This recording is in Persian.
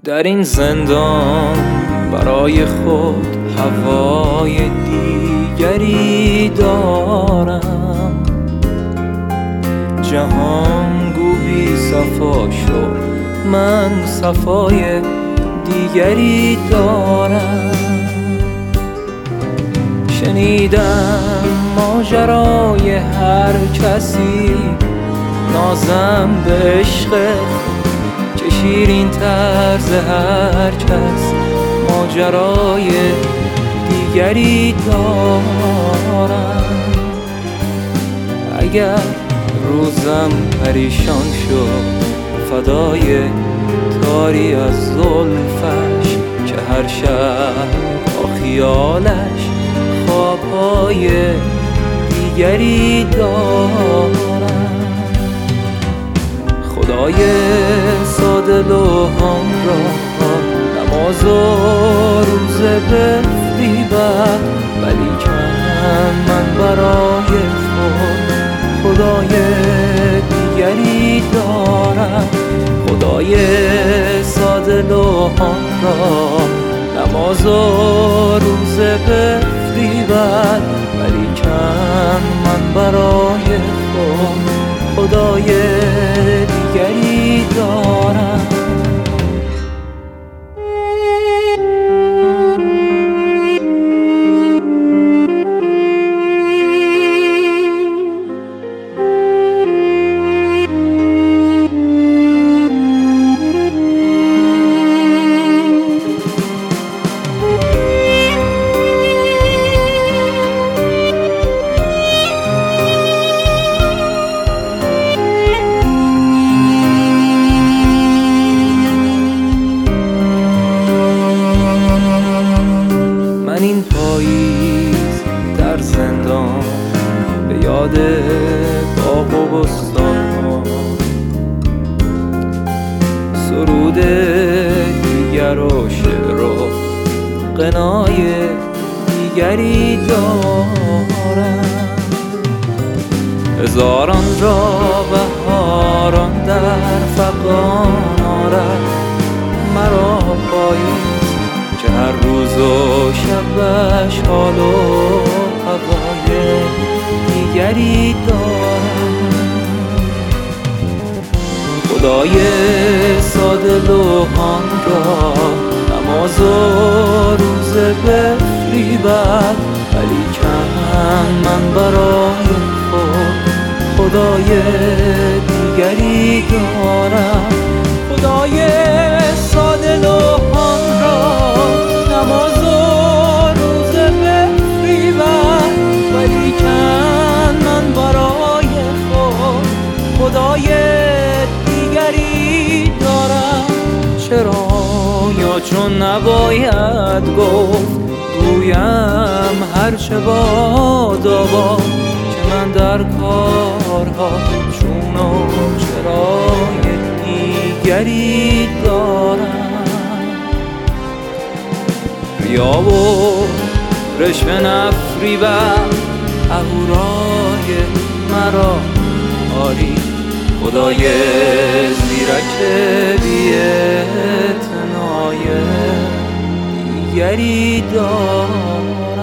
در این زندان برای خود هوای دیگری دارم. جهان گو بی صفا شد، من صفای دیگری دارم. شنیدم ماجرای هر کسی، نازم به عشقت که شیرین طرز هر کس ماجرای دیگری دارم. اگر روزم پریشان شد، فدای تاری از زلفش که هر شب با خیالش خوابهای دیگری دارم. خدای ساده لوحان را نماز و روزه بفریبد، ولی کن من برای خدای دیگری دارم. خدای ساده لوحان را نماز و روزه بفریبد، ولی کن من برای خدای دیگری دارم. من این پاییز در زندان به یاد باغ و بستان، سرود دیگر و شعر و غنای دیگری دارم. هزاران را بهاران در فغان آرد، مرا پاییز که هر روز و شبش حال و هوای دیگری دارم. خدای ساده لوحان را نماز و روزه بفریبد، ولی کن من برای خدای دیگری دارم. خدای ساده لوحان را نماز و روزه بفریبد، ولی کن من برای خدای دیگری دارم. چرا یا چون نباید گفت، گویم هرچه بادابا که من در کارها چون و چرای دیگری دارم. ریا و رشوه نفریبد اهورای مرا آری، خدای زیرک بی اعتنای دیگری دارم.